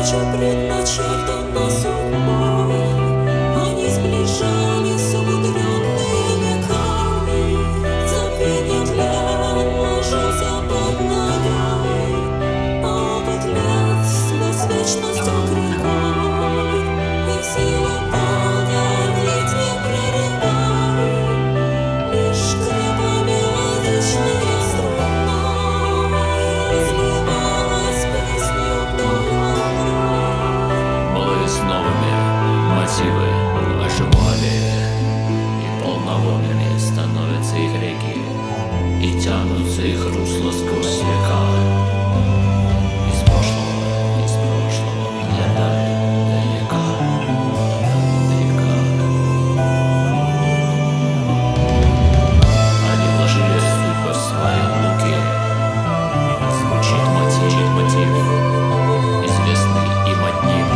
встреча предначертана судьбой. Они сближались умудренные веками. Забвенье тлен ложился под ногой, а опыт лет сквозь вечность укрепой. И сила полнят нить не прерывай, лишь скрипа мелодичная струна разбивалась песню вдоль волной. Былые с новыми мотивы оживали, и полноводными становятся их реки, и тянутся их русла сквозь века. Из прошлого летает далека. Они вложили судьбы в свои луки. Звучит мотив, известный им одним.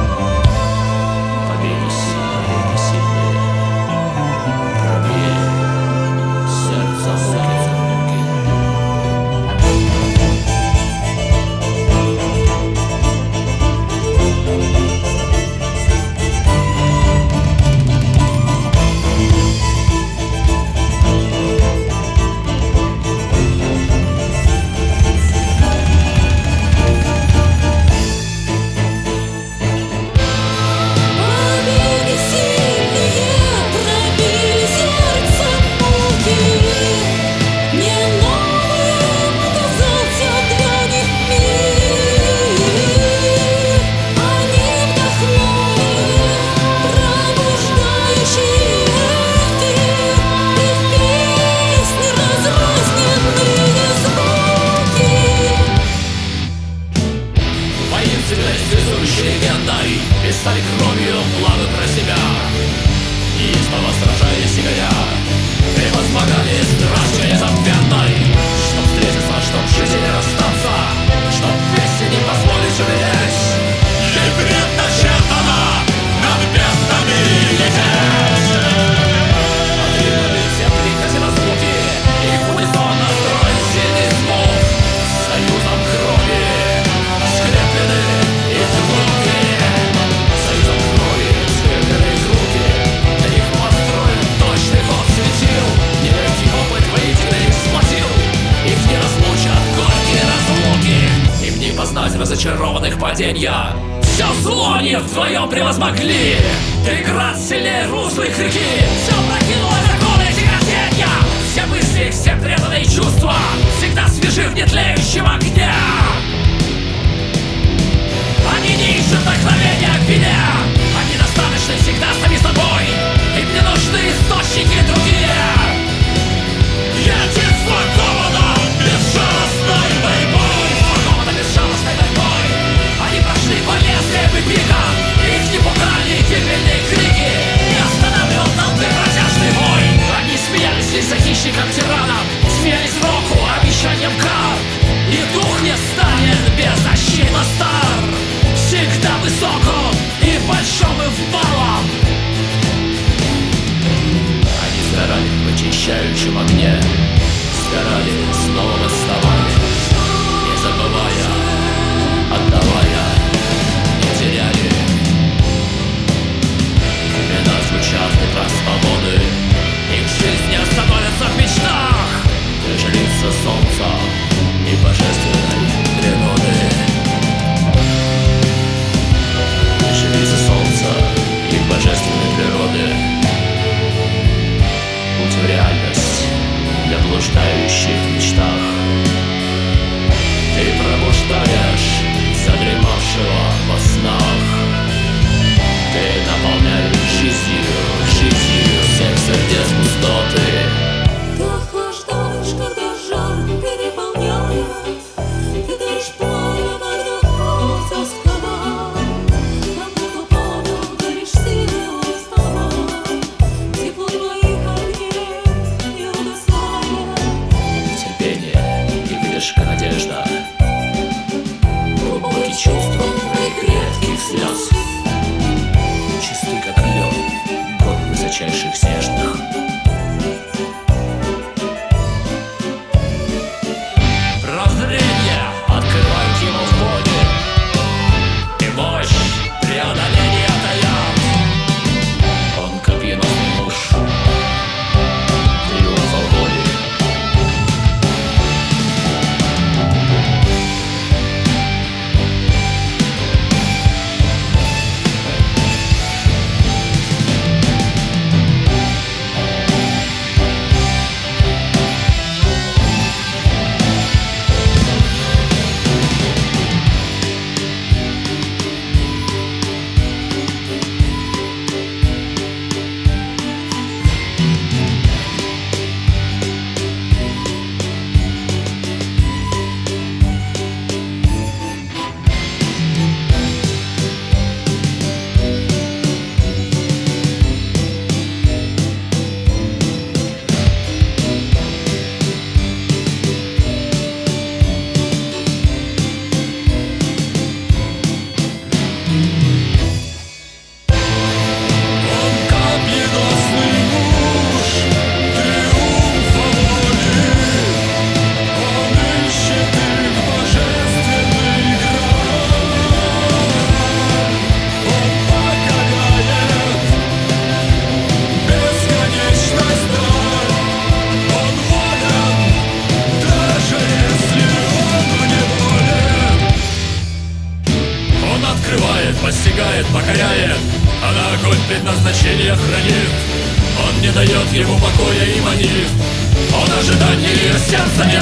Победы сильные, пробили сердца муки. Побеги сильные пробили сердце муки. Не новым казался для них мир. Они вдохнули пробуждающие эфир, и в песне разрозненные звуки. Воинственность везущей легендой писали кровью планы про себя. Истово сражаясь и горя, превозмогали страшной незабвенной. Чтоб встретиться, чтоб в жизни не расстаться, чтоб вместе не позволить умереть. Ей предначертано над безднами лететь. Отринули все прихоти разлуки, и в унисон настроен синий звук. Союзом крови скреплены их руки. Союзом крови скреплены их руки. Для них построен точный ход светил. Нелегкий опыт воедино их сплотил. Их не разлучат горькие разлуки. Им не познать разочарованных паденья. Все зло они вдвоем превозмогли. Преград сильнее русла их реки. Все прокинуло законы тяготенья. Все мысли, все преданные чувства всегда свежи в нетлеющем огне. Они не ищут вдохновения в вине. Они достаточны всегда сами собой. Им не нужны источники другие. Единство голода безжалостной борьбой. Голода безжалостной борьбой. Они прошли по лезвиям и пикам. Их не пугали гибельные крики. Не останавливал толпы протяжный вой. Они смеялись из-за хищников тиранов. Смеялись року, обещанием кар. Их дух не станет беззащитно стар. Всегда высок он и в большом, и в малом. Они сгорали в очищающем огне. Сгорали, снова восставали. Не забывая, отдавая, не теряли. Имена звучат не про свободы. Их жизнь не остановится в мечтах. Жрица солнца и божественной природы. Жрица солнца и божественной природы. Путь в реальность для блуждающих в мечтах. Ты пробуждаешь задремавшего во снах. Ты наполняешь жизнью всех сердец пустоты. Ты охлаждаешь, когда жар переполняет. Ты даешь пламя, когда холод сковал. Намного полным даришь силы узнавать. Тепло твоих огней не угасает. Терпение и выдержка, надежда. Глубокие чувства моих редких слез. Чисты, как лед, год высочайших снежных. Прозрение открывает ему в боге. И убивает, покоряет, а на огонь предназначение хранит. Он не дает ему покоя и манит. Он ожидание сердца